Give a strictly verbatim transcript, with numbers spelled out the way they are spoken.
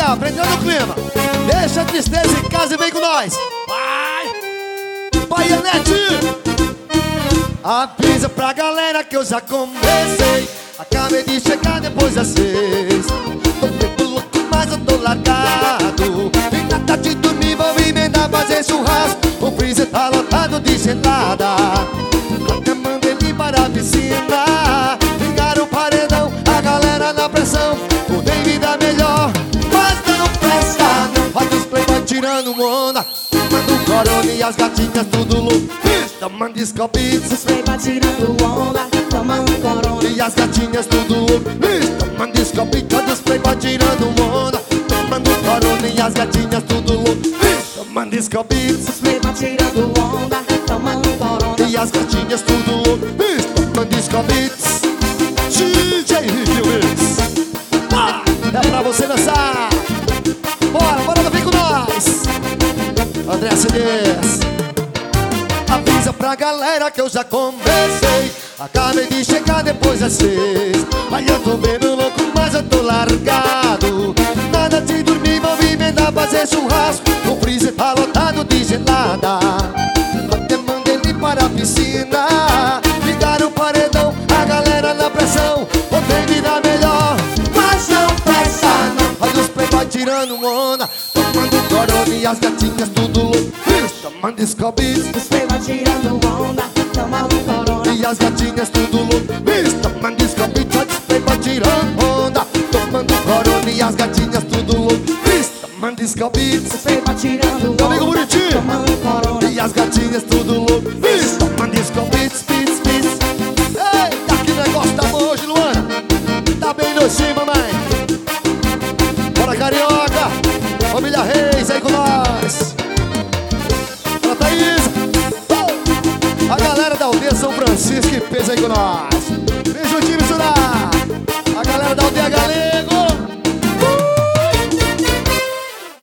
Gabriel, pra entrar no clima. Deixa a tristeza em casa e vem com nós. Vai! Baianete! Avisa pra galera que eu já comecei. Acabei de chegar depois das seis. Tô feito louco, mas eu tô largado. E na tarde de dormir vou emendar fazer churrasco. O freezer tá lotado de gelada. Até mandei limpar a piscina. Ligaram o paredão, a galera na pressão. O David dá melhor, mas não presta não. Olha os playboy tirando onda. Manda o Corona e as gatinhas tudo louco. Tomando Scopitz. Os playboy tirando onda, tomando Corona. E as gatinhas tudo louco. Tomando Scopitz. Olha os playboy tirando onda. Tomando Corona e as gatinhas tudo louco. Tomando Scopitz. Os playboy tirando onda, tomando Corona. E as gatinhas tudo louco. Tomando Scopitz. D J Lewis. Ah, é pra você dançar. Bora, bora, vem com nós. André C Ds. Avisa pra galera que eu já comecei. Acabei de chegar depois das seis. Aí eu tô vendo louco, mas eu tô largado. Nada de dormir, vou emendar fazer churrasco. O freezer tá lotado de gelada. Até mandei limpar a piscina. Ligaram o paredão, a galera na pressão. Botei me dar melhor, mas não presta não. Olha os playboy tirando onda. Tomando Corona e as gatinhas tudo louco. Tomando Scopitz. Os playboy tirando onda, tomando Corona. E as gatinhas tudo louco. Tomando Scopitz. Olha os playboy tirando onda. Tomando Corona e as gatinhas tudo louco. Tomando Scopitz. Os playboy tirando onda, Amigo bonitinho. tomando Corona. E as gatinhas tudo louco. Tomando Scopitz, Spitz, Spitz. Eita, que negócio tá bom hoje, Luana. Tá bem docinho, mamãe. Bora, carioca. Família Reis aí com nós. Bora, Thaís. A galera da aldeia São Francisco que fez aí com nós.